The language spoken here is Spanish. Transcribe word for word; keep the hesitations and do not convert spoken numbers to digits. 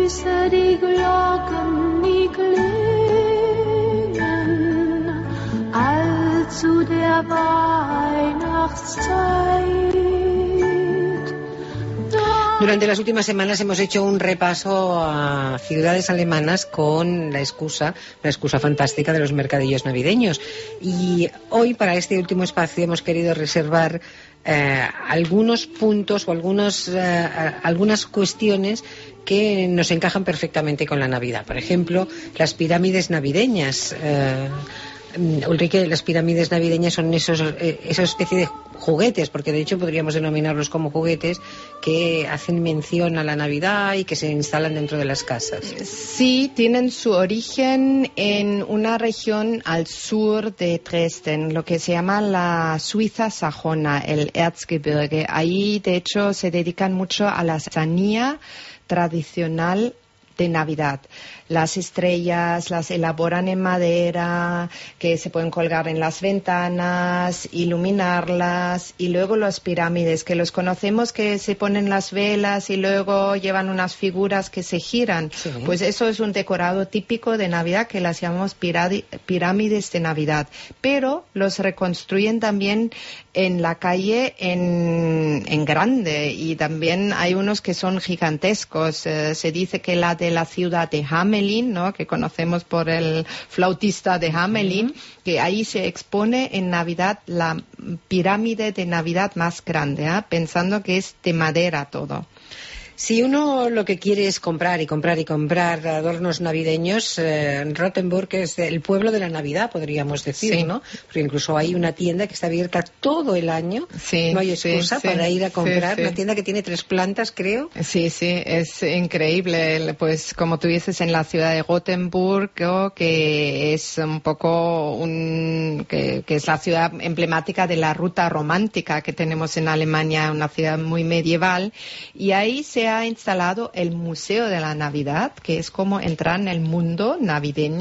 leise die Glocken nie klingen, allzu der Weihnachtszeit. Durante las últimas semanas hemos hecho un repaso a ciudades alemanas con la excusa, la excusa fantástica de los mercadillos navideños. Y hoy, para este último espacio, hemos querido reservar eh, algunos puntos o algunos, eh, algunas cuestiones que nos encajan perfectamente con la Navidad. Por ejemplo, las pirámides navideñas. Eh, Ulrike, las pirámides navideñas son esos, eh, esa especie de juguetes, porque de hecho podríamos denominarlos como juguetes que hacen mención a la Navidad y que se instalan dentro de las casas. Sí, tienen su origen en una región al sur de Dresden, lo que se llama la Suiza sajona, el Erzgebirge. Ahí, de hecho, se dedican mucho a la artesanía tradicional de Navidad. Las estrellas las elaboran en madera, que se pueden colgar en las ventanas, iluminarlas, y luego las pirámides, que los conocemos, que se ponen las velas y luego llevan unas figuras que se giran. Sí. Pues eso es un decorado típico de Navidad, que las llamamos pirámides de Navidad. Pero los reconstruyen también en la calle en, en grande, y también hay unos que son gigantescos. Eh, se dice que la de la ciudad de Hamelin, ¿no?, que conocemos por el flautista de Hamelin, uh-huh. que ahí se expone en Navidad la pirámide de Navidad más grande, ¿eh? Pensando que es de madera todo. Si uno lo que quiere es comprar y comprar y comprar adornos navideños, eh, Rothenburg es el pueblo de la Navidad, podríamos decir, sí. ¿no? Porque incluso hay una tienda que está abierta todo el año, sí, no hay excusa sí, para sí, ir a comprar, sí, sí. Una tienda que tiene tres plantas, creo. Sí, sí, es increíble, pues como tú dices, en la ciudad de Rothenburg, que es un poco un, que, que es la ciudad emblemática de la ruta romántica que tenemos en Alemania, una ciudad muy medieval, y ahí se ha instalado el Museo de la Navidad, que es como entrar en el mundo navideño.